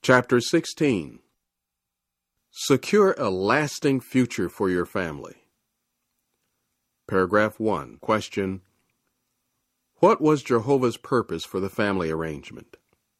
Chapter 16. Secure a lasting future for your family. Paragraph 1. Question: what was Jehovah's purpose for the family arrangement?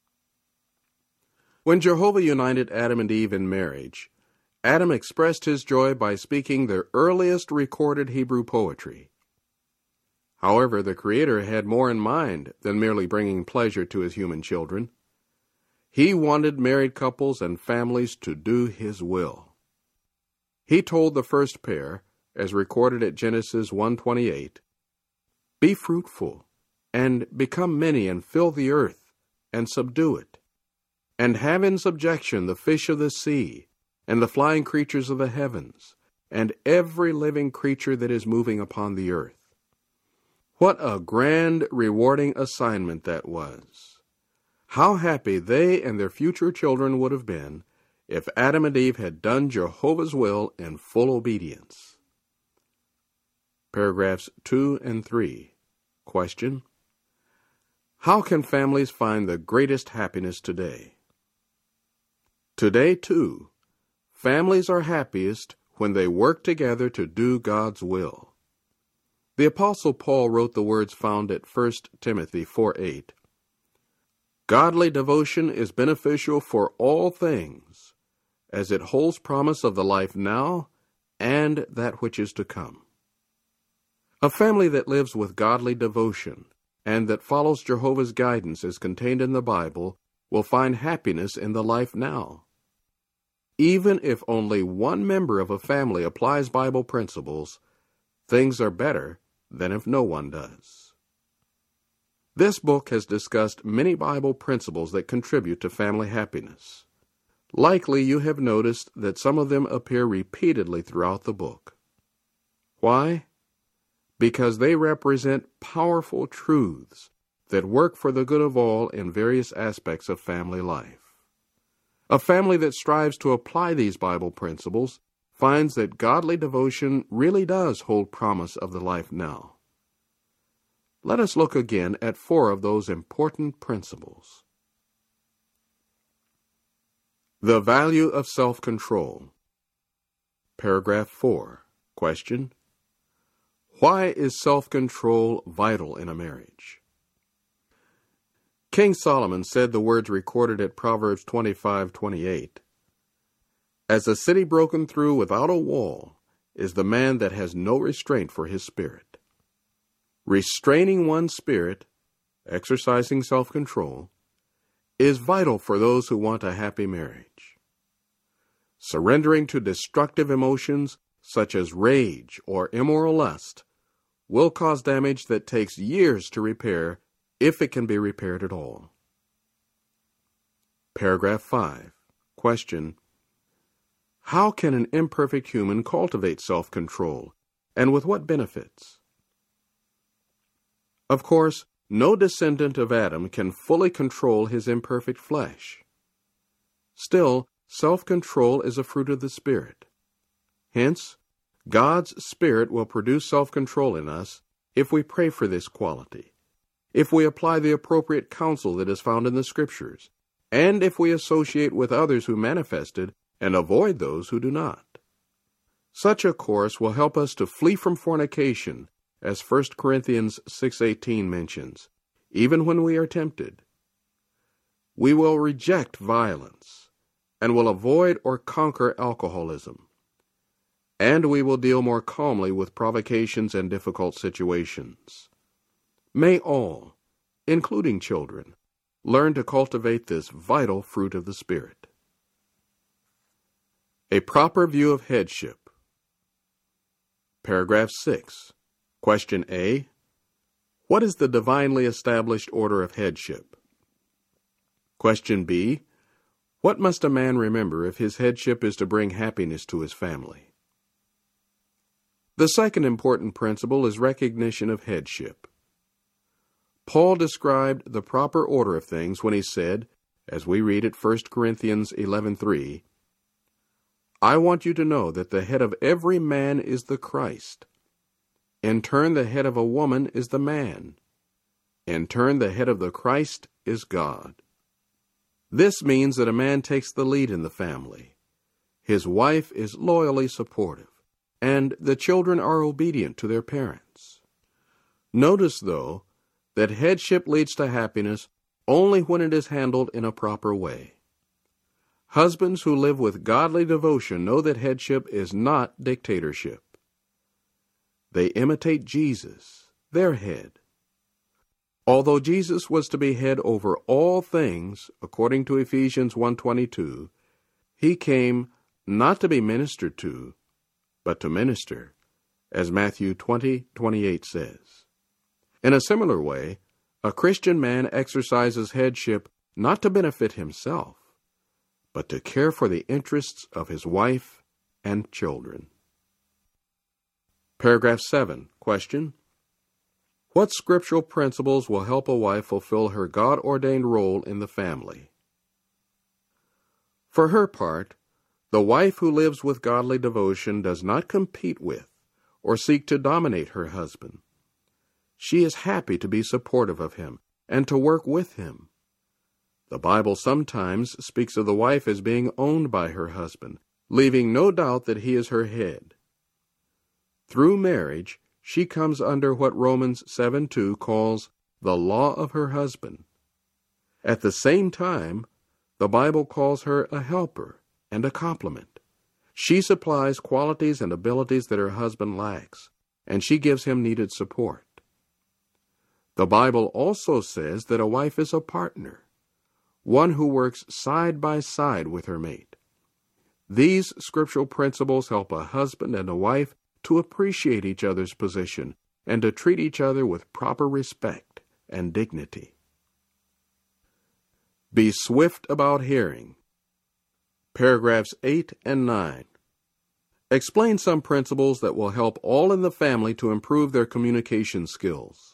When Jehovah united Adam and Eve in marriage, Adam expressed his joy by speaking the earliest recorded Hebrew poetry. However, the Creator had more in mind than merely bringing pleasure to his human children. He wanted married couples and families to do His will. He told the first pair, as recorded at Genesis 1:28, "Be fruitful, and become many, and fill the earth, and subdue it, and have in subjection the fish of the sea, and the flying creatures of the heavens, and every living creature that is moving upon the earth." What a grand, rewarding assignment that was! How happy they and their future children would have been if Adam and Eve had done Jehovah's will in full obedience. Paragraphs 2 and 3. Question: how can families find the greatest happiness today? Today, too, families are happiest when they work together to do God's will. The Apostle Paul wrote the words found at 1 Timothy 4:8. "Godly devotion is beneficial for all things, as it holds promise of the life now and that which is to come." A family that lives with godly devotion and that follows Jehovah's guidance as contained in the Bible will find happiness in the life now. Even if only one member of a family applies Bible principles, things are better than if no one does. This book has discussed many Bible principles that contribute to family happiness. Likely you have noticed that some of them appear repeatedly throughout the book. Why? Because they represent powerful truths that work for the good of all in various aspects of family life. A family that strives to apply these Bible principles finds that godly devotion really does hold promise of the life now. Let us look again at 4 of those important principles. The value of self-control. Paragraph 4. Question: why is self-control vital in a marriage? King Solomon said the words recorded at Proverbs 25:28. "As a city broken through without a wall is the man that has no restraint for his spirit." Restraining one's spirit, exercising self-control, is vital for those who want a happy marriage. Surrendering to destructive emotions such as rage or immoral lust will cause damage that takes years to repair, if it can be repaired at all. Paragraph 5. Question: how can an imperfect human cultivate self-control, and with what benefits? Of course, no descendant of Adam can fully control his imperfect flesh. Still, self-control is a fruit of the Spirit. Hence, God's Spirit will produce self-control in us if we pray for this quality, if we apply the appropriate counsel that is found in the Scriptures, and if we associate with others who manifest it and avoid those who do not. Such a course will help us to flee from fornication, as 1 Corinthians 6:18 mentions, even when we are tempted. We will reject violence, and will avoid or conquer alcoholism. And we will deal more calmly with provocations and difficult situations. May all, including children, learn to cultivate this vital fruit of the Spirit. A proper view of headship. Paragraph 6. Question A. what is the divinely established order of headship? Question B. what must a man remember if his headship is to bring happiness to his family? The second important principle is recognition of headship. Paul described the proper order of things when he said, as we read at 1 Corinthians 11:3, "I want you to know that the head of every man is the Christ. In turn, the head of a woman is the man. In turn, the head of the Christ is God." This means that a man takes the lead in the family. His wife is loyally supportive, and the children are obedient to their parents. Notice, though, that headship leads to happiness only when it is handled in a proper way. Husbands who live with godly devotion know that headship is not dictatorship. They imitate Jesus, their head. Although Jesus was to be head over all things, according to Ephesians 1:22, he came not to be ministered to, but to minister, as Matthew 20:28 says. In a similar way, a Christian man exercises headship not to benefit himself, but to care for the interests of his wife and children. Paragraph 7. Question: what scriptural principles will help a wife fulfill her God-ordained role in the family? For her part, the wife who lives with godly devotion does not compete with or seek to dominate her husband. She is happy to be supportive of him and to work with him. The Bible sometimes speaks of the wife as being owned by her husband, leaving no doubt that he is her head. Through marriage, she comes under what Romans 7:2 calls the law of her husband. At the same time, the Bible calls her a helper and a complement. She supplies qualities and abilities that her husband lacks, and she gives him needed support. The Bible also says that a wife is a partner, one who works side by side with her mate. These scriptural principles help a husband and a wife to appreciate each other's position and to treat each other with proper respect and dignity. Be swift about hearing. Paragraphs 8 and 9. Explain some principles that will help all in the family to improve their communication skills.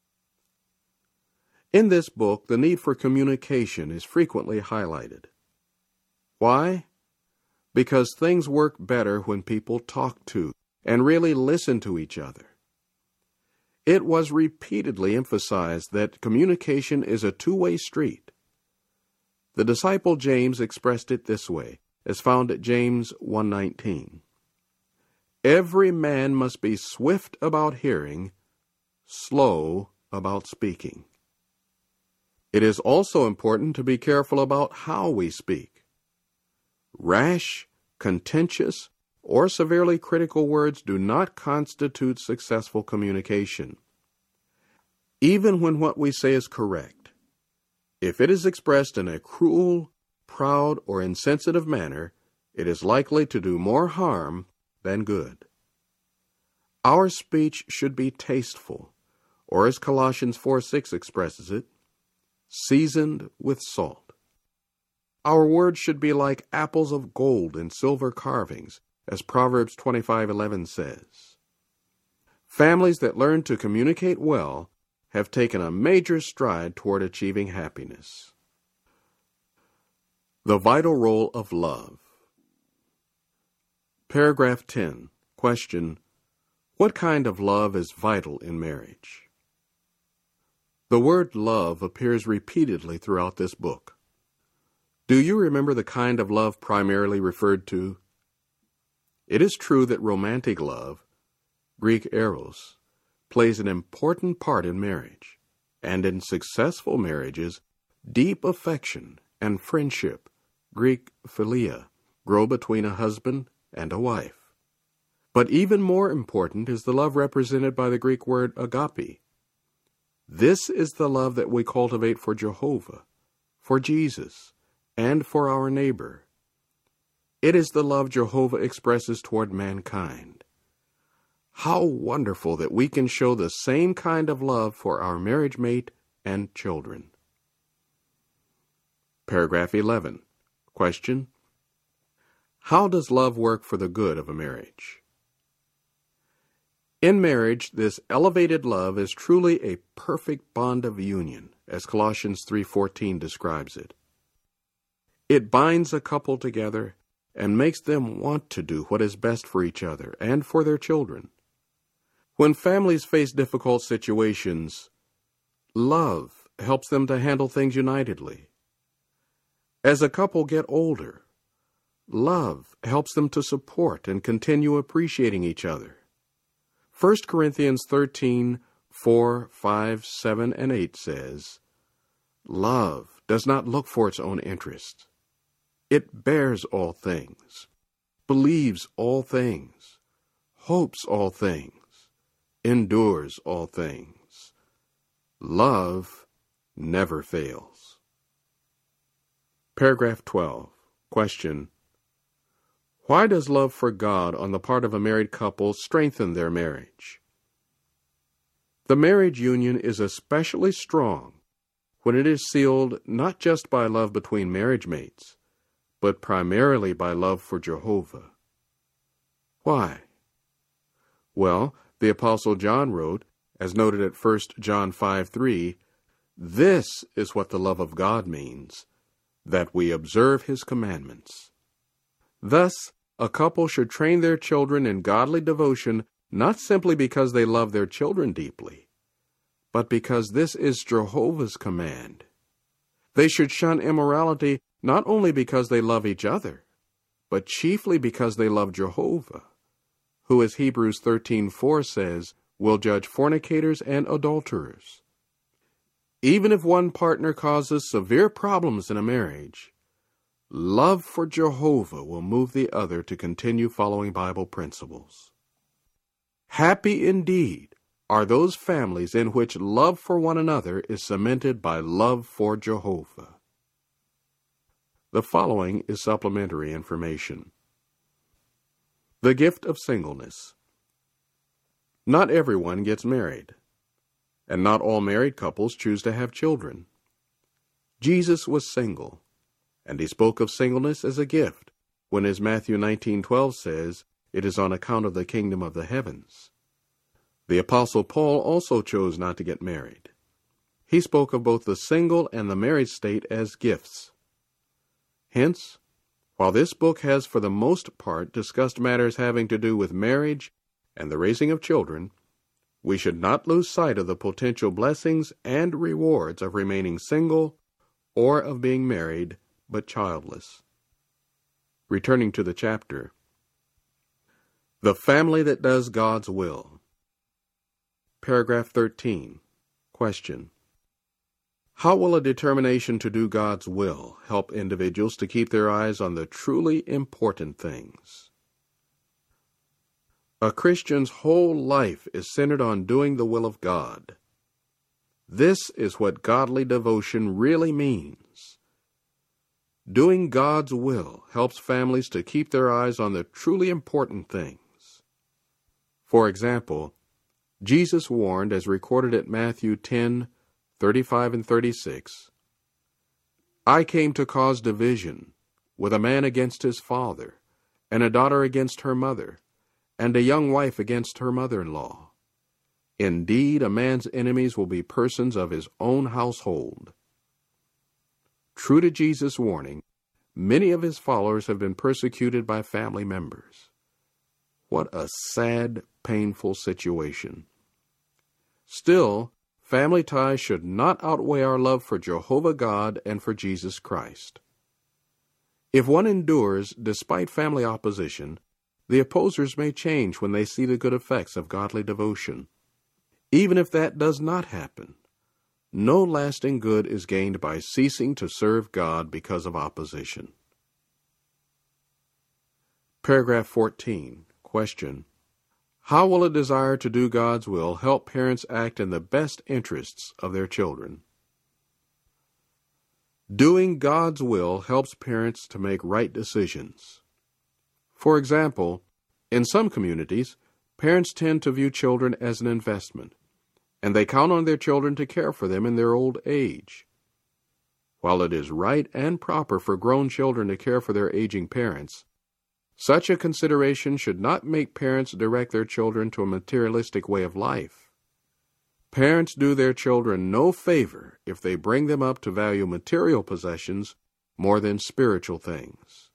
In this book, the need for communication is frequently highlighted. Why? Because things work better when people talk to and really listen to each other. It was repeatedly emphasized that communication is a two-way street. The disciple James expressed it this way, as found at James 1:19. Every man must be swift about hearing, slow about speaking. It is also important to be careful about how we speak. Rash, contentious, or severely critical words do not constitute successful communication. Even when what we say is correct, if it is expressed in a cruel, proud, or insensitive manner, it is likely to do more harm than good. Our speech should be tasteful, or as Colossians 4:6 expresses it, seasoned with salt. Our words should be like apples of gold and silver carvings, as Proverbs 25:11 says. Families that learn to communicate well have taken a major stride toward achieving happiness. The vital role of love. Paragraph 10. Question: what kind of love is vital in marriage? The word love appears repeatedly throughout this book. Do you remember the kind of love primarily referred to? It is true that romantic love, Greek eros, plays an important part in marriage, and in successful marriages, deep affection and friendship, Greek philia, grow between a husband and a wife. But even more important is the love represented by the Greek word agape. This is the love that we cultivate for Jehovah, for Jesus, and for our neighbor. It is the love Jehovah expresses toward mankind. How wonderful that we can show the same kind of love for our marriage mate and children. Paragraph 11. Question: how does love work for the good of a marriage? In marriage, this elevated love is truly a perfect bond of union, as Colossians 3:14 describes it. It binds a couple together and makes them want to do what is best for each other and for their children. When families face difficult situations, love helps them to handle things unitedly. As a couple get older, love helps them to support and continue appreciating each other. 1 Corinthians 13:4, 5, 7, and 8 says, "Love does not look for its own interest. It bears all things, believes all things, hopes all things, endures all things. Love never fails." Paragraph 12. Question: why does love for God on the part of a married couple strengthen their marriage? The marriage union is especially strong when it is sealed not just by love between marriage mates, but primarily by love for Jehovah. Why? Well, the Apostle John wrote, as noted at 1 John 5:3, "This is what the love of God means, that we observe His commandments." Thus, a couple should train their children in godly devotion not simply because they love their children deeply, but because this is Jehovah's command. They should shun immorality not only because they love each other, but chiefly because they love Jehovah, who, as Hebrews 13:4 says, will judge fornicators and adulterers. Even if one partner causes severe problems in a marriage, love for Jehovah will move the other to continue following Bible principles. Happy indeed are those families in which love for one another is cemented by love for Jehovah. The following is supplementary information. The gift of singleness. Not everyone gets married, and not all married couples choose to have children. Jesus was single, and he spoke of singleness as a gift, when as Matthew 19:12 says, "It is on account of the kingdom of the heavens." The Apostle Paul also chose not to get married. He spoke of both the single and the married state as gifts. Hence, while this book has for the most part discussed matters having to do with marriage and the raising of children, we should not lose sight of the potential blessings and rewards of remaining single or of being married but childless. Returning to the chapter. The family that does God's will. Paragraph 13. Question: how will a determination to do God's will help individuals to keep their eyes on the truly important things? A Christian's whole life is centered on doing the will of God. This is what godly devotion really means. Doing God's will helps families to keep their eyes on the truly important things. For example, Jesus warned, as recorded at Matthew 10:35 and 36, "I came to cause division, with a man against his father, and a daughter against her mother, and a young wife against her mother-in-law. Indeed, a man's enemies will be persons of his own household." True to Jesus' warning, many of his followers have been persecuted by family members. What a sad, painful situation. Still, family ties should not outweigh our love for Jehovah God and for Jesus Christ. If one endures despite family opposition, the opposers may change when they see the good effects of godly devotion. Even if that does not happen, no lasting good is gained by ceasing to serve God because of opposition. Paragraph 14. Question: how will a desire to do God's will help parents act in the best interests of their children? Doing God's will helps parents to make right decisions. For example, in some communities, parents tend to view children as an investment, and they count on their children to care for them in their old age. While it is right and proper for grown children to care for their aging parents, such a consideration should not make parents direct their children to a materialistic way of life. Parents do their children no favor if they bring them up to value material possessions more than spiritual things.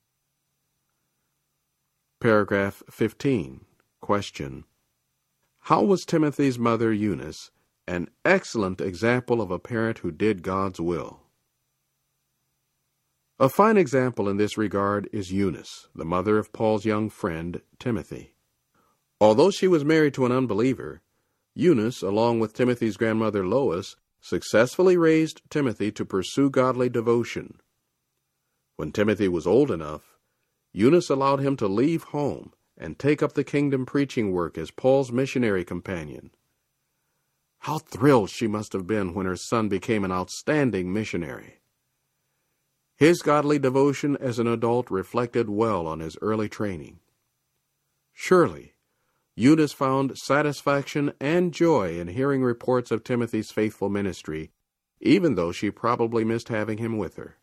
Paragraph 15. Question: how was Timothy's mother Eunice an excellent example of a parent who did God's will? A fine example in this regard is Eunice, the mother of Paul's young friend, Timothy. Although she was married to an unbeliever, Eunice, along with Timothy's grandmother Lois, successfully raised Timothy to pursue godly devotion. When Timothy was old enough, Eunice allowed him to leave home and take up the kingdom preaching work as Paul's missionary companion. How thrilled she must have been when her son became an outstanding missionary. His godly devotion as an adult reflected well on his early training. Surely, Eunice found satisfaction and joy in hearing reports of Timothy's faithful ministry, even though she probably missed having him with her.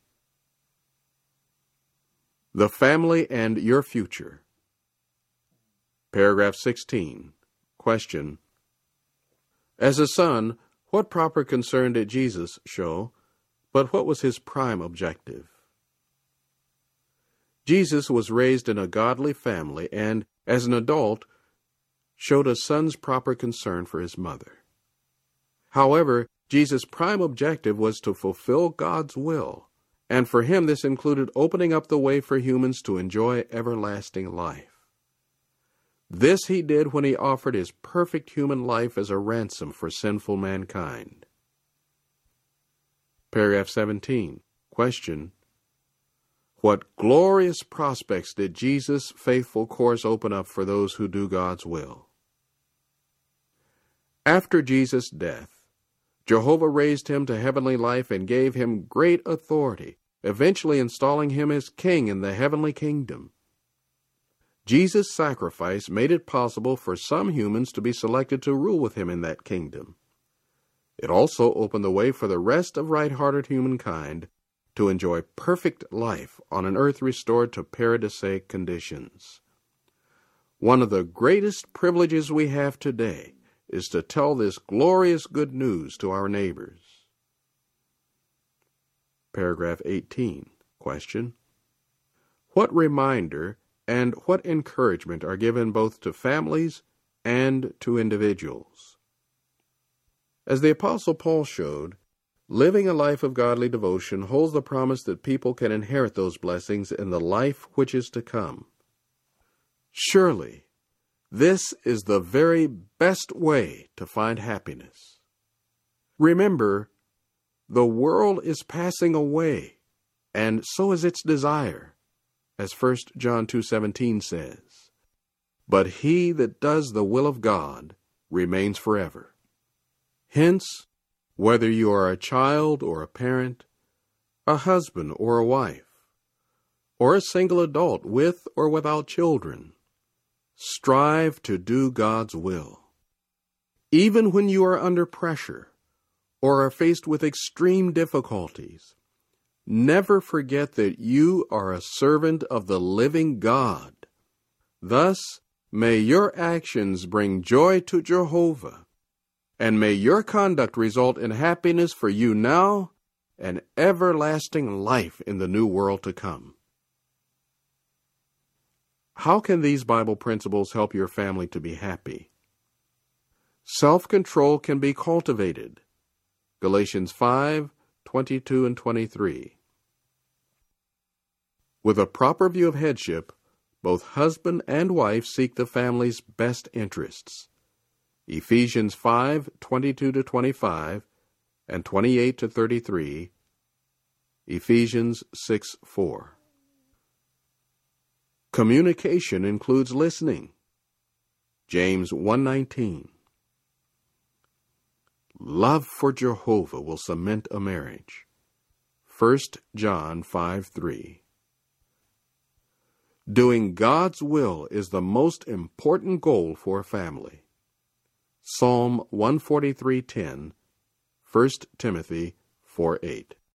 The family and your future. Paragraph 16. Question. As a son, what proper concern did Jesus show, but what was his prime objective? Jesus was raised in a godly family and, as an adult, showed a son's proper concern for his mother. However, Jesus' prime objective was to fulfill God's will, and for him this included opening up the way for humans to enjoy everlasting life. This he did when he offered his perfect human life as a ransom for sinful mankind. Paragraph 17. Question. What glorious prospects did Jesus' faithful course open up for those who do God's will? After Jesus' death, Jehovah raised him to heavenly life and gave him great authority, eventually installing him as king in the heavenly kingdom. Jesus' sacrifice made it possible for some humans to be selected to rule with him in that kingdom. It also opened the way for the rest of right-hearted humankind to enjoy perfect life on an earth restored to paradisaic conditions. One of the greatest privileges we have today is to tell this glorious good news to our neighbors. Paragraph 18. Question. What reminder and what encouragement are given both to families and to individuals? As the Apostle Paul showed, living a life of godly devotion holds the promise that people can inherit those blessings in the life which is to come. Surely, this is the very best way to find happiness. Remember, the world is passing away, and so is its desire, as 1 John 2:17 says. But he that does the will of God remains forever. Hence, whether you are a child or a parent, a husband or a wife, or a single adult with or without children, strive to do God's will. Even when you are under pressure or are faced with extreme difficulties, never forget that you are a servant of the living God. Thus, may your actions bring joy to Jehovah, and may your conduct result in happiness for you now and everlasting life in the new world to come. How can these Bible principles help your family to be happy? Self-control can be cultivated. Galatians 5:22 and 23. With a proper view of headship, both husband and wife seek the family's best interests. Ephesians 5:22 to 25 and 28 to 33. Ephesians 6:4. Communication includes listening. James 1:19. Love for Jehovah will cement a marriage. 1 John 5:3. Doing God's will is the most important goal for a family. Psalm 143:10, 1 Timothy 4:8.